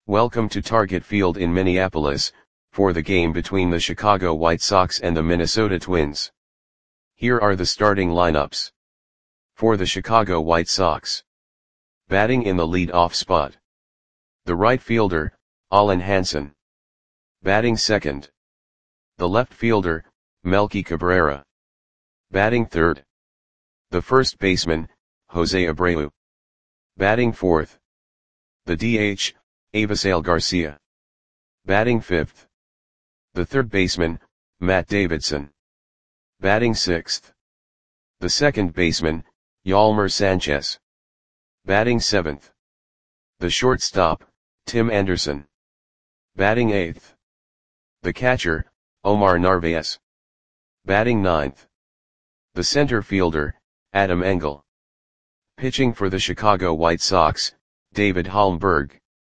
Welcome to Target Field in Minneapolis, for the game between the Chicago White Sox and the Minnesota Twins. Here are the starting lineups. For the Chicago White Sox. Batting in the lead-off spot. The right fielder, Alan Hansen. Batting second. The left fielder, Melky Cabrera. Batting third. The first baseman, Jose Abreu. Batting fourth. The DH, Avisail Garcia. Batting fifth. The third baseman, Matt Davidson. Batting sixth. The second baseman, Yolmer Sanchez. Batting seventh. The shortstop, Tim Anderson. Batting eighth. The catcher, Omar Narvaez. Batting ninth. The center fielder, Adam Engel. Pitching for the Chicago White Sox, David Holmberg.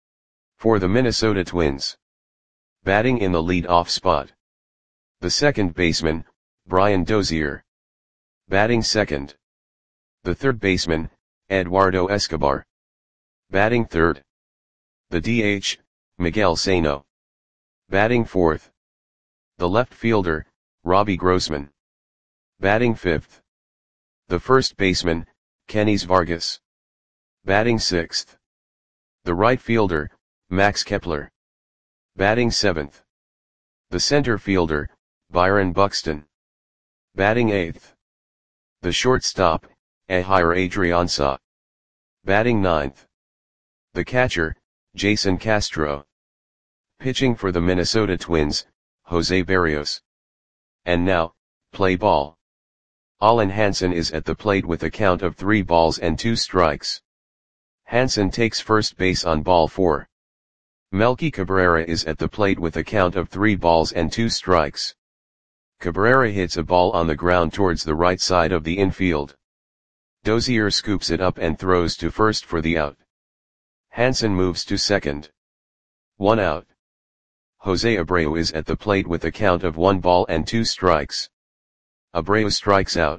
For the Minnesota Twins. Batting in the lead-off spot. The second baseman, Brian Dozier. Batting second. The third baseman, Eduardo Escobar. Batting third. The DH, Miguel Sano. Batting fourth. The left fielder, Robbie Grossman. Batting fifth. The first baseman, Kenys Vargas. Batting sixth. The right fielder, Max Kepler. Batting seventh. The center fielder, Byron Buxton. Batting eighth. The shortstop, Ehire Adrianza. Batting ninth. The catcher, Jason Castro. Pitching for the Minnesota Twins, Jose Berrios. And now, play ball. Alan Hansen is at the plate with a count of 3 balls and 2 strikes. Hansen takes first base on ball 4. Melky Cabrera is at the plate with a count of 3 balls and 2 strikes. Cabrera hits a ball on the ground towards the right side of the infield. Dozier scoops it up and throws to first for the out. Hansen moves to second. 1 out. Jose Abreu is at the plate with a count of 1 ball and 2 strikes. Abreu strikes out.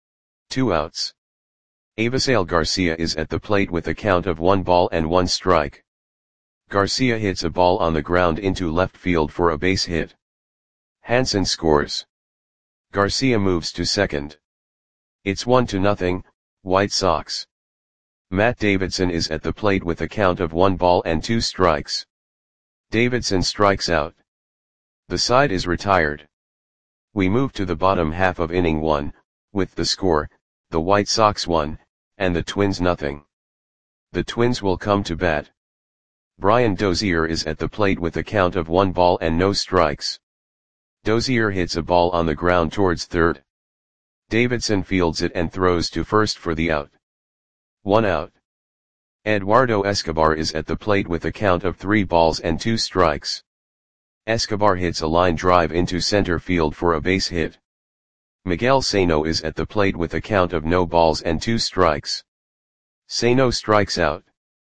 2 outs. Avisail Garcia is at the plate with a count of 1 ball and 1 strike. Garcia hits a ball on the ground into left field for a base hit. Hansen scores. Garcia moves to second. It's 1-0, White Sox. Matt Davidson is at the plate with a count of 1 ball and 2 strikes. Davidson strikes out. The side is retired. We move to the bottom half of inning 1, with the score, the White Sox 1, and the Twins 0. The Twins will come to bat. Brian Dozier is at the plate with a count of 1 ball and no strikes. Dozier hits a ball on the ground towards third. Davidson fields it and throws to first for the out. 1 out. Eduardo Escobar is at the plate with a count of 3 balls and 2 strikes. Escobar hits a line drive into center field for a base hit. Miguel Sano is at the plate with a count of no balls and 2 strikes. Sano strikes out.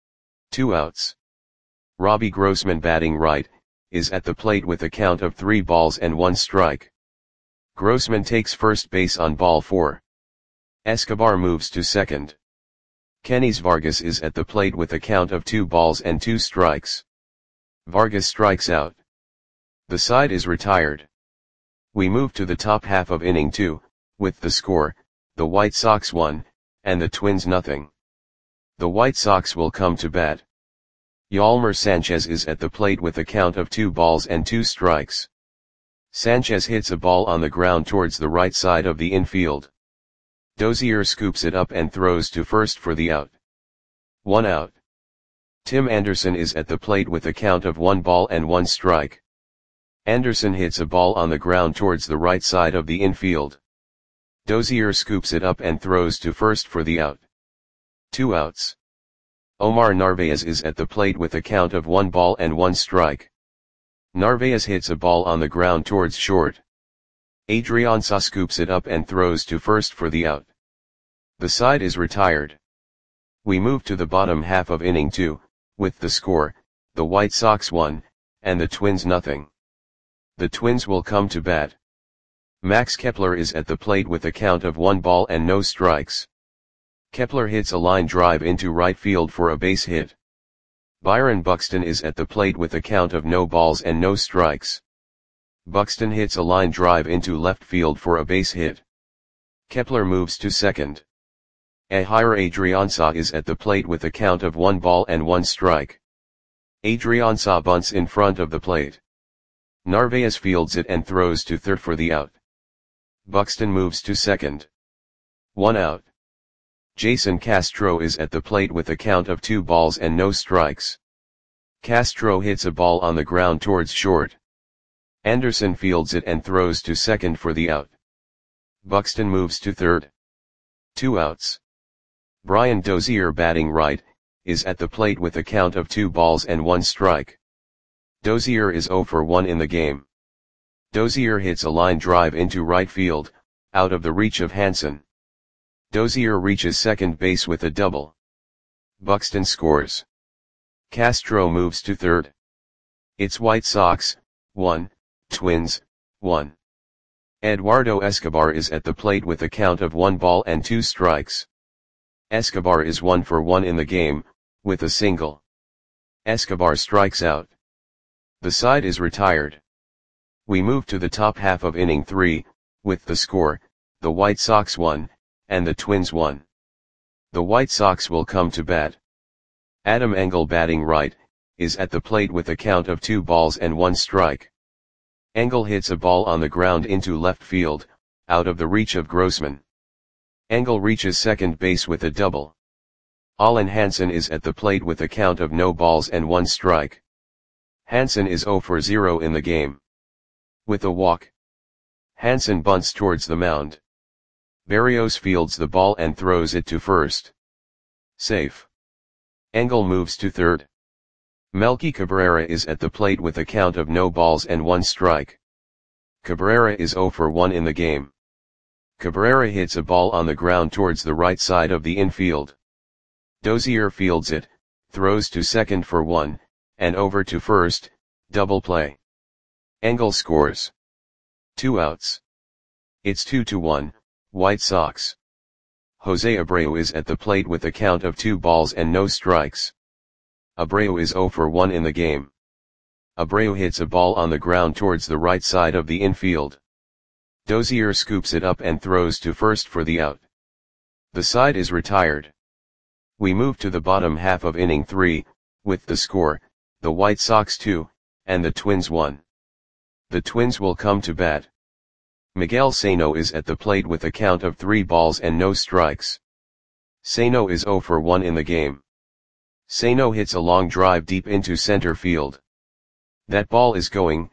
2 outs. Robbie Grossman, batting right, is at the plate with a count of 3 balls and 1 strike. Grossman takes first base on ball 4. Escobar moves to second. Kenys Vargas is at the plate with a count of 2 balls and 2 strikes. Vargas strikes out. The side is retired. We move to the top half of inning 2, with the score, the White Sox 1, and the Twins 0. The White Sox will come to bat. Yolmer Sanchez is at the plate with a count of 2 balls and 2 strikes. Sanchez hits a ball on the ground towards the right side of the infield. Dozier scoops it up and throws to first for the out. 1 out. Tim Anderson is at the plate with a count of 1 ball and 1 strike. Anderson hits a ball on the ground towards the right side of the infield. Dozier scoops it up and throws to first for the out. 2 outs. Omar Narvaez is at the plate with a count of 1 ball and 1 strike. Narvaez hits a ball on the ground towards short. Adrianza scoops it up and throws to first for the out. The side is retired. We move to the bottom half of inning 2, with the score, the White Sox 1, and the Twins 0. The Twins will come to bat. Max Kepler is at the plate with a count of 1 ball and no strikes. Kepler hits a line drive into right field for a base hit. Byron Buxton is at the plate with a count of no balls and no strikes. Buxton hits a line drive into left field for a base hit. Kepler moves to second. Ehire Adriansah is at the plate with a count of 1 ball and 1 strike. Adriansah bunts in front of the plate. Narvaez fields it and throws to third for the out. Buxton moves to second. 1 out. Jason Castro is at the plate with a count of 2 balls and no strikes. Castro hits a ball on the ground towards short. Anderson fields it and throws to second for the out. Buxton moves to third. 2 outs. Brian Dozier, batting right, is at the plate with a count of 2 balls and 1 strike. Dozier is 0 for 1 in the game. Dozier hits a line drive into right field, out of the reach of Hansen. Dozier reaches second base with a double. Buxton scores. Castro moves to third. It's White Sox, 1, Twins, 1. Eduardo Escobar is at the plate with a count of 1 ball and 2 strikes. Escobar is 1 for 1 in the game, with a single. Escobar strikes out. The side is retired. We move to the top half of inning 3, with the score, the White Sox 1, and the Twins 1. The White Sox will come to bat. Adam Engel, batting right, is at the plate with a count of 2 balls and 1 strike. Engel hits a ball on the ground into left field, out of the reach of Grossman. Engel reaches second base with a double. Alan Hansen is at the plate with a count of no balls and 1 strike. Hansen is 0 for 0 in the game. With a walk. Hansen bunts towards the mound. Berrios fields the ball and throws it to first. Safe. Engel moves to third. Melky Cabrera is at the plate with a count of no balls and 1 strike. Cabrera is 0 for 1 in the game. Cabrera hits a ball on the ground towards the right side of the infield. Dozier fields it, throws to second for 1, and over to first, double play. Engel scores. 2 outs. It's 2-1, White Sox. Jose Abreu is at the plate with a count of 2 balls and no strikes. Abreu is 0 for 1 in the game. Abreu hits a ball on the ground towards the right side of the infield. Dozier scoops it up and throws to first for the out. The side is retired. We move to the bottom half of inning 3, with the score, the White Sox 2, and the Twins 1. The Twins will come to bat. Miguel Sano is at the plate with a count of 3 balls and no strikes. Sano is 0 for 1 in the game. Sano hits a long drive deep into center field. That ball is gone.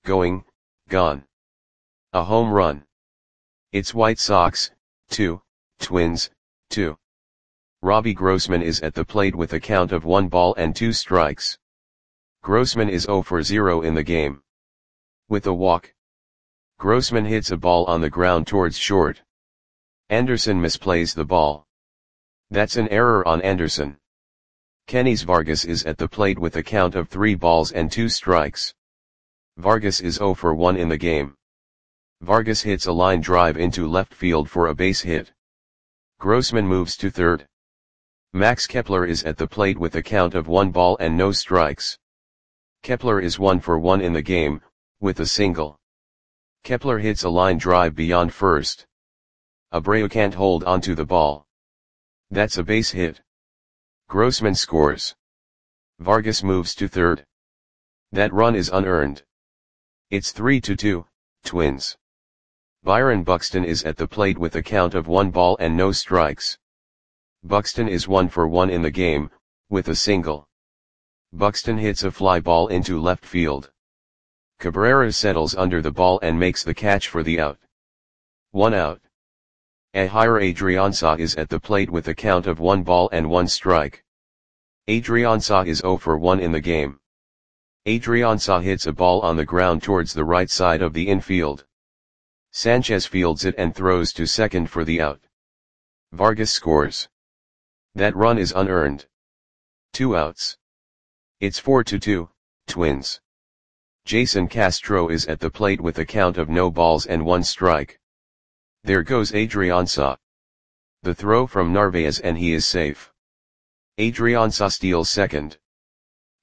A home run. It's White Sox, 2, Twins, 2. Robbie Grossman is at the plate with a count of 1 ball and 2 strikes. Grossman is 0 for 0 in the game. With a walk. Grossman hits a ball on the ground towards short. Anderson misplays the ball. That's an error on Anderson. Kenys Vargas is at the plate with a count of 3 balls and 2 strikes. Vargas is 0 for 1 in the game. Vargas hits a line drive into left field for a base hit. Grossman moves to third. Max Kepler is at the plate with a count of 1 ball and no strikes. Kepler is 1 for 1 in the game, with a single. Kepler hits a line drive beyond first. Abreu can't hold onto the ball. That's a base hit. Grossman scores. Vargas moves to third. That run is unearned. It's 3-2, Twins. Byron Buxton is at the plate with a count of 1 ball and no strikes. Buxton is 1 for 1 in the game, with a single. Buxton hits a fly ball into left field. Cabrera settles under the ball and makes the catch for the out. 1 out. Ehire Adriansah is at the plate with a count of 1 ball and 1 strike. Adriansah is 0 for 1 in the game. Adriansah hits a ball on the ground towards the right side of the infield. Sanchez fields it and throws to second for the out. Vargas scores. That run is unearned. 2 outs. It's 4-2, Twins. Jason Castro is at the plate with a count of no balls and 1 strike. There goes Adriansah. The throw from Narvaez and he is safe. Adriansah steals second.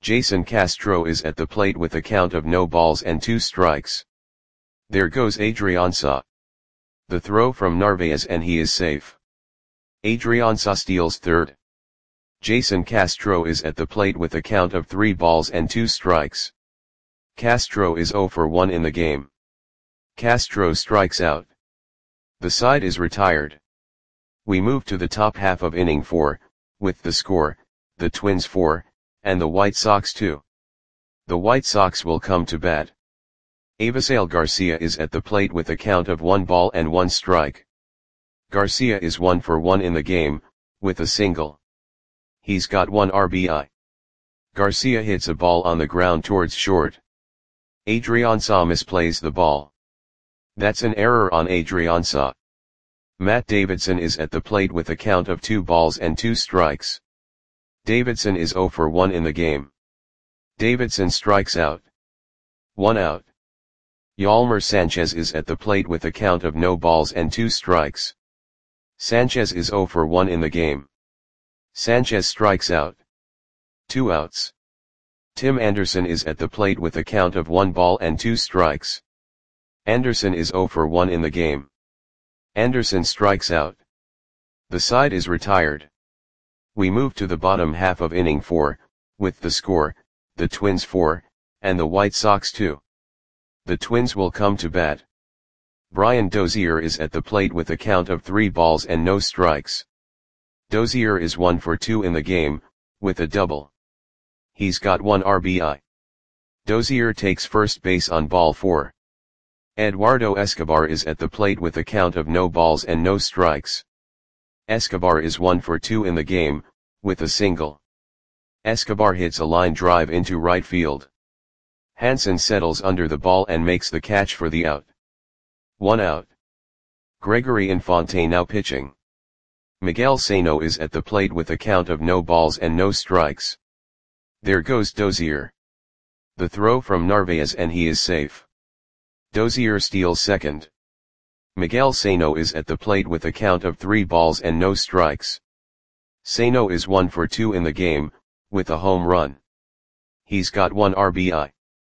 Jason Castro is at the plate with a count of no balls and 2 strikes. There goes Adrianza. The throw from Narvaez and he is safe. Adrianza steals third. Jason Castro is at the plate with a count of 3 balls and 2 strikes. Castro is 0 for 1 in the game. Castro strikes out. The side is retired. We move to the top half of inning 4, with the score, the Twins 4, and the White Sox 2. The White Sox will come to bat. Avisail Garcia is at the plate with a count of 1 ball and 1 strike. Garcia is 1 for 1 in the game, with a single. He's got 1 RBI. Garcia hits a ball on the ground towards short. Adrianza misplays the ball. That's an error on Adrianza. Matt Davidson is at the plate with a count of 2 balls and 2 strikes. Davidson is 0 for 1 in the game. Davidson strikes out. 1 out. Yolmer Sanchez is at the plate with a count of no balls and 2 strikes. Sanchez is 0 for 1 in the game. Sanchez strikes out. 2 outs. Tim Anderson is at the plate with a count of 1 ball and 2 strikes. Anderson is 0 for 1 in the game. Anderson strikes out. The side is retired. We move to the bottom half of inning 4, with the score, the Twins 4, and the White Sox 2. The Twins will come to bat. Brian Dozier is at the plate with a count of 3 balls and no strikes. Dozier is 1 for 2 in the game, with a double. He's got 1 RBI. Dozier takes first base on ball 4. Eduardo Escobar is at the plate with a count of no balls and no strikes. Escobar is 1 for 2 in the game, with a single. Escobar hits a line drive into right field. Hansen settles under the ball and makes the catch for the out. 1 out. Gregory Infante now pitching. Miguel Sano is at the plate with a count of no balls and no strikes. There goes Dozier. The throw from Narvaez and he is safe. Dozier steals second. Miguel Sano is at the plate with a count of 3 balls and no strikes. Sano is 1 for 2 in the game, with a home run. He's got 1 RBI.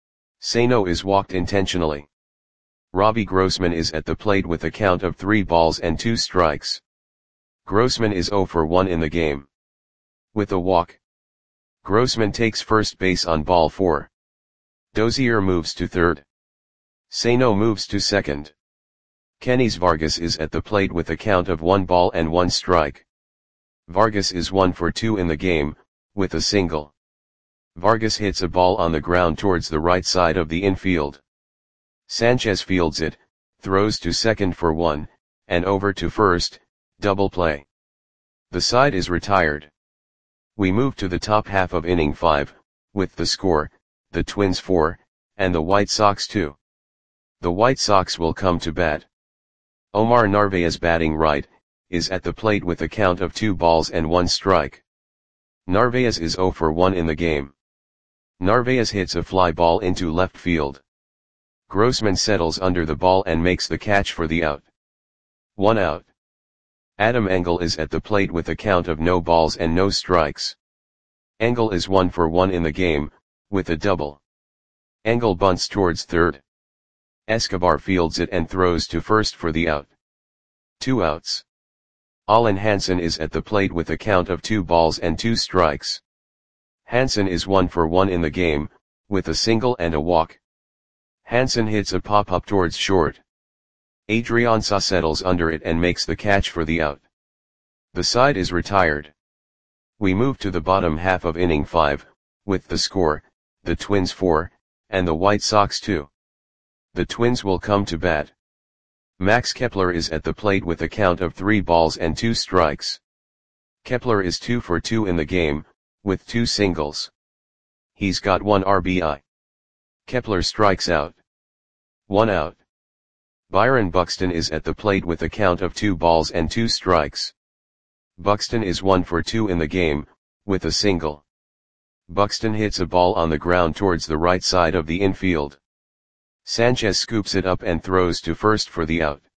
Sano is walked intentionally. Robbie Grossman is at the plate with a count of 3 balls and 2 strikes. Grossman is 0 for 1 in the game. With a walk. Grossman takes first base on ball 4. Dozier moves to third. Sano moves to second. Kenys Vargas is at the plate with a count of 1 ball and 1 strike. Vargas is 1 for 2 in the game, with a single. Vargas hits a ball on the ground towards the right side of the infield. Sanchez fields it, throws to second for 1, and over to first, double play. The side is retired. We move to the top half of inning 5, with the score, the Twins 4, and the White Sox 2. The White Sox will come to bat. Omar Narvaez batting right, is at the plate with a count of 2 balls and 1 strike. Narvaez is 0 for 1 in the game. Narvaez hits a fly ball into left field. Grossman settles under the ball and makes the catch for the out. 1 out. Adam Engel is at the plate with a count of no balls and no strikes. Engel is 1 for 1 in the game, with a double. Engel bunts towards third. Escobar fields it and throws to first for the out. 2 outs. Allen Hansen is at the plate with a count of 2 balls and 2 strikes. Hansen is 1 for 1 in the game, with a single and a walk. Hansen hits a pop-up towards short. Adrianza settles under it and makes the catch for the out. The side is retired. We move to the bottom half of inning 5, with the score, the Twins 4, and the White Sox 2. The Twins will come to bat. Max Kepler is at the plate with a count of 3 balls and 2 strikes. Kepler is 2 for 2 in the game, with 2 singles. He's got 1 RBI. Kepler strikes out. 1 out. Byron Buxton is at the plate with a count of 2 balls and 2 strikes. Buxton is 1 for 2 in the game, with a single. Buxton hits a ball on the ground towards the right side of the infield. Sanchez scoops it up and throws to first for the out.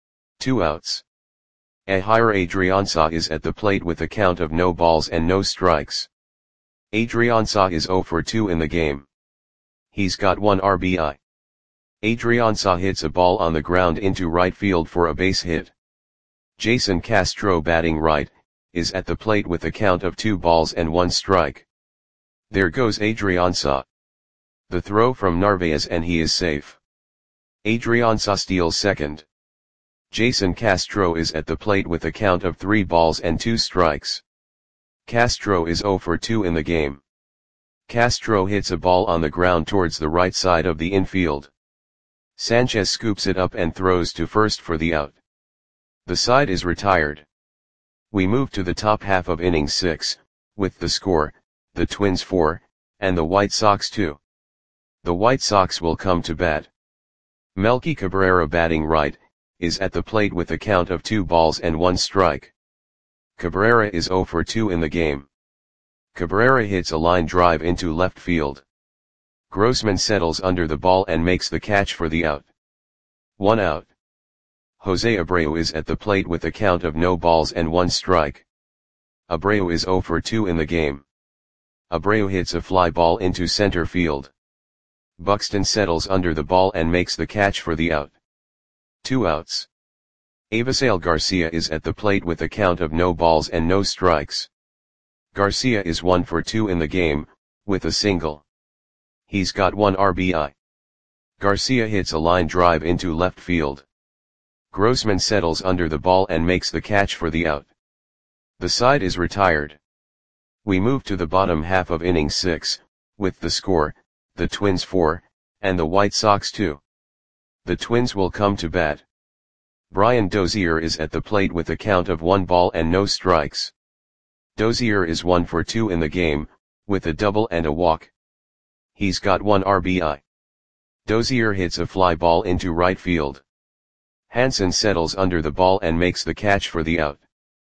2 outs. Ehire Adrianza is at the plate with a count of no balls and no strikes. Adriansah is 0 for 2 in the game. He's got 1 RBI. Adriansah hits a ball on the ground into right field for a base hit. Jason Castro, batting right, is at the plate with a count of 2 balls and 1 strike. There goes Adriansah. The throw from Narvaez and he is safe. Adriansah steals second. Jason Castro is at the plate with a count of 3 balls and 2 strikes. Castro is 0 for 2 in the game. Castro hits a ball on the ground towards the right side of the infield. Sanchez scoops it up and throws to first for the out. The side is retired. We move to the top half of inning 6, with the score, the Twins 4, and the White Sox 2. The White Sox will come to bat. Melky Cabrera, batting right, is at the plate with a count of 2 balls and 1 strike. Cabrera is 0 for 2 in the game. Cabrera hits a line drive into left field. Grossman settles under the ball and makes the catch for the out. 1 out. Jose Abreu is at the plate with a count of no balls and 1 strike. Abreu is 0 for 2 in the game. Abreu hits a fly ball into center field. Buxton settles under the ball and makes the catch for the out. 2 outs. Avisail Garcia is at the plate with a count of no balls and no strikes. Garcia is 1 for 2 in the game, with a single. He's got 1 RBI. Garcia hits a line drive into left field. Grossman settles under the ball and makes the catch for the out. The side is retired. We move to the bottom half of inning 6, with the score, the Twins 4, and the White Sox 2. The Twins will come to bat. Brian Dozier is at the plate with a count of 1 ball and no strikes. Dozier is 1 for 2 in the game, with a double and a walk. He's got 1 RBI. Dozier hits a fly ball into right field. Hansen settles under the ball and makes the catch for the out.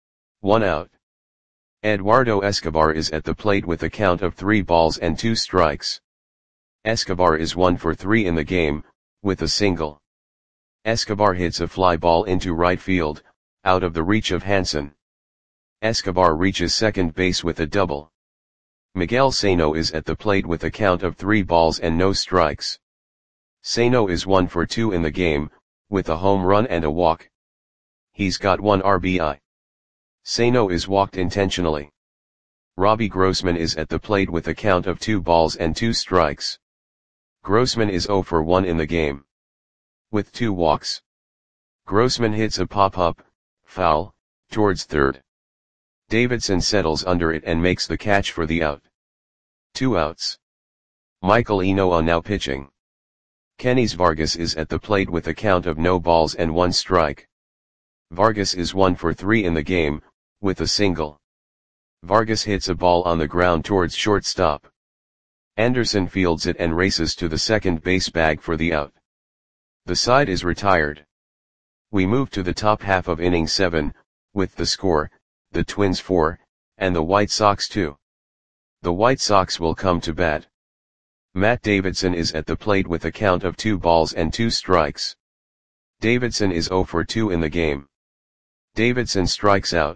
1 out. Eduardo Escobar is at the plate with a count of 3 balls and 2 strikes. Escobar is 1 for 3 in the game, with a single. Escobar hits a fly ball into right field, out of the reach of Hansen. Escobar reaches second base with a double. Miguel Sano is at the plate with a count of 3 balls and no strikes. Sano is 1 for 2 in the game, with a home run and a walk. He's got 1 RBI. Sano is walked intentionally. Robbie Grossman is at the plate with a count of 2 balls and 2 strikes. Grossman is 0 for 1 in the game. With 2 walks. Grossman hits a pop-up, foul, towards third. Davidson settles under it and makes the catch for the out. 2 outs. Michael Enoa now pitching. Kenys Vargas is at the plate with a count of no balls and 1 strike. Vargas is 1 for 3 in the game, with a single. Vargas hits a ball on the ground towards shortstop. Anderson fields it and races to the second base bag for the out. The side is retired. We move to the top half of inning 7, with the score, the Twins 4, and the White Sox 2. The White Sox will come to bat. Matt Davidson is at the plate with a count of 2 balls and 2 strikes. Davidson is 0 for 2 in the game. Davidson strikes out.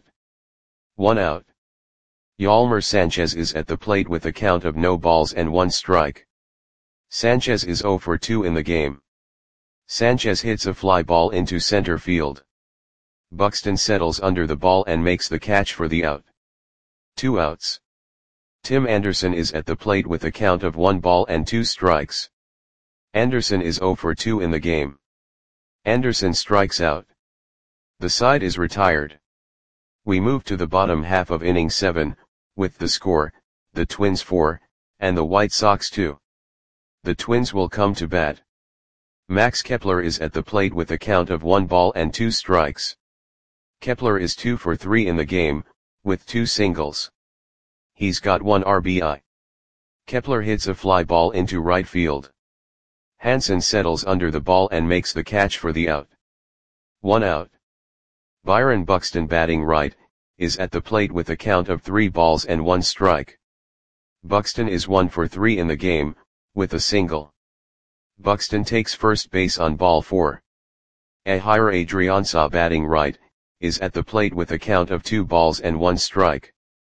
1 out. Yolmer Sanchez is at the plate with a count of no balls and 1 strike. Sanchez is 0 for 2 in the game. Sanchez hits a fly ball into center field. Buxton settles under the ball and makes the catch for the out. 2 outs. Tim Anderson is at the plate with a count of 1 ball and 2 strikes. Anderson is 0 for 2 in the game. Anderson strikes out. The side is retired. We move to the bottom half of inning 7, with the score, the Twins 4, and the White Sox 2. The Twins will come to bat. Max Kepler is at the plate with a count of 1 ball and 2 strikes. Kepler is 2 for 3 in the game, with 2 singles. He's got 1 RBI. Kepler hits a fly ball into right field. Hansen settles under the ball and makes the catch for the out. 1 out. Byron Buxton, batting right, is at the plate with a count of 3 balls and 1 strike. Buxton is 1 for 3 in the game, with a single. Buxton takes first base on ball 4. Ehire Adriansah, batting right, is at the plate with a count of 2 balls and 1 strike.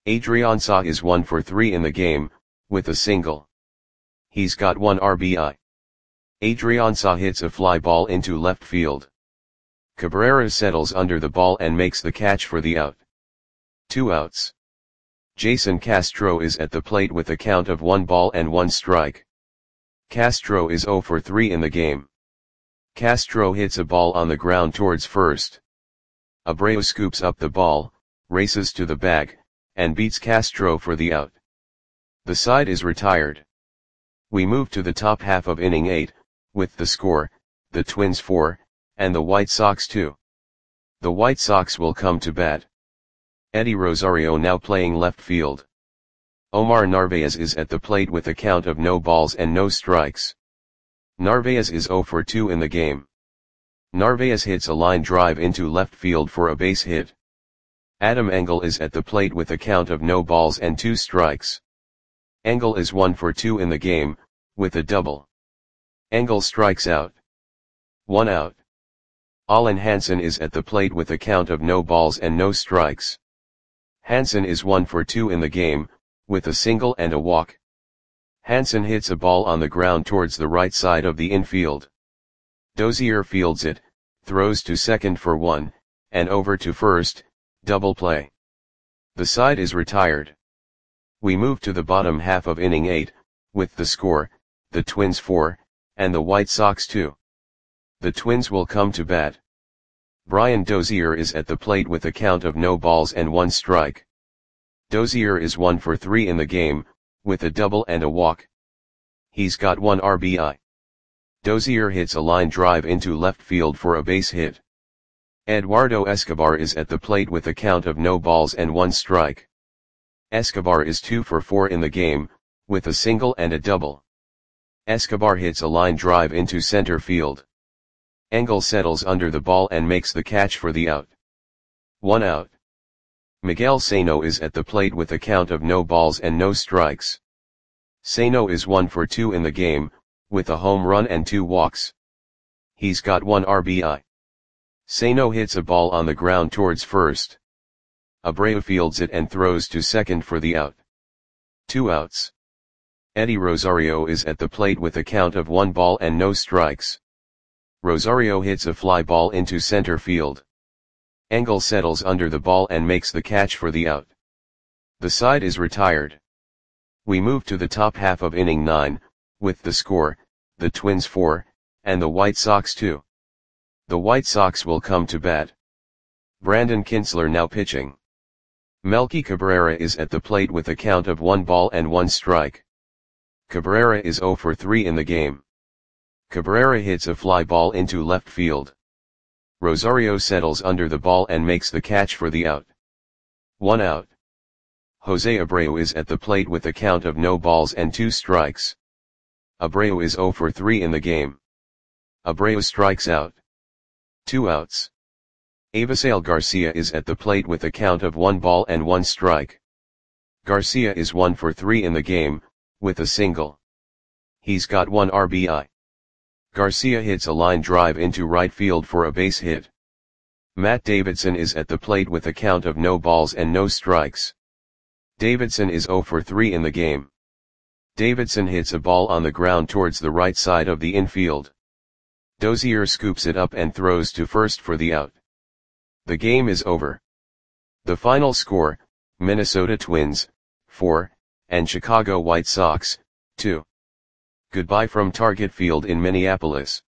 Adrian Saw is 1 for 3 in the game, with a single. He's got 1 RBI. Adrian Saw hits a fly ball into left field. Cabrera settles under the ball and makes the catch for the out. 2 outs. Jason Castro is at the plate with a count of 1 ball and 1 strike. Castro is 0 for 3 in the game. Castro hits a ball on the ground towards first. Abreu scoops up the ball, races to the bag, and beats Castro for the out. The side is retired. We move to the top half of inning 8, with the score, the Twins 4, and the White Sox 2. The White Sox will come to bat. Eddie Rosario now playing left field. Omar Narvaez is at the plate with a count of no balls and no strikes. Narvaez is 0 for 2 in the game. Narvaez hits a line drive into left field for a base hit. Adam Engel is at the plate with a count of no balls and 2 strikes. Engel is 1 for 2 in the game, with a double. Engel strikes out. 1 out. Alan Hansen is at the plate with a count of no balls and no strikes. Hansen is 1 for 2 in the game, with a single and a walk. Hansen hits a ball on the ground towards the right side of the infield. Dozier fields it, throws to second for 1, and over to first, double play. The side is retired. We move to the bottom half of inning 8, with the score, the Twins 4, and the White Sox 2. The Twins will come to bat. Brian Dozier is at the plate with a count of no balls and 1 strike. Dozier is 1 for 3 in the game, with a double and a walk. He's got 1 RBI. Dozier hits a line drive into left field for a base hit. Eduardo Escobar is at the plate with a count of no balls and 1 strike. Escobar is 2 for 4 in the game, with a single and a double. Escobar hits a line drive into center field. Engel settles under the ball and makes the catch for the out. 1 out. Miguel Sano is at the plate with a count of no balls and no strikes. Sano is 1 for 2 in the game, with a home run and 2 walks. He's got 1 RBI. Sano hits a ball on the ground towards first. Abreu fields it and throws to second for the out. 2 outs. Eddie Rosario is at the plate with a count of 1 ball and no strikes. Rosario hits a fly ball into center field. Engel settles under the ball and makes the catch for the out. The side is retired. We move to the top half of inning 9, with the score, the Twins 4, and the White Sox 2. The White Sox will come to bat. Brandon Kintzler now pitching. Melky Cabrera is at the plate with a count of 1 ball and 1 strike. Cabrera is 0 for 3 in the game. Cabrera hits a fly ball into left field. Rosario settles under the ball and makes the catch for the out. 1 out. Jose Abreu is at the plate with a count of no balls and 2 strikes. Abreu is 0 for 3 in the game. Abreu strikes out. 2 outs. Avisail Garcia is at the plate with a count of 1 ball and 1 strike. Garcia is 1 for 3 in the game, with a single. He's got 1 RBI. Garcia hits a line drive into right field for a base hit. Matt Davidson is at the plate with a count of no balls and no strikes. Davidson is 0 for 3 in the game. Davidson hits a ball on the ground towards the right side of the infield. Dozier scoops it up and throws to first for the out. The game is over. The final score, Minnesota Twins, 4, and Chicago White Sox, 2. Goodbye from Target Field in Minneapolis.